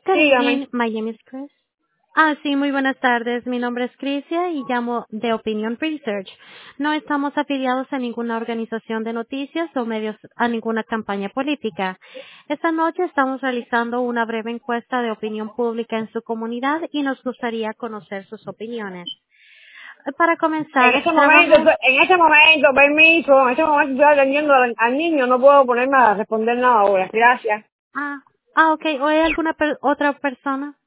Good Dígame. evening, my name is Chris. Sí, muy buenas tardes. Mi nombre es Crisia y llamo de Opinion Research. No estamos afiliados a ninguna organización de noticias o medios a ninguna campaña política. Esta noche estamos realizando una breve encuesta de opinión pública en su comunidad y nos gustaría conocer sus opiniones. Para comenzar, trabajamos. En ese momento, permiso, en ese momento estoy atendiendo al niño, no puedo ponerme a responder nada ahora. Gracias. Ok. ¿O hay alguna otra persona?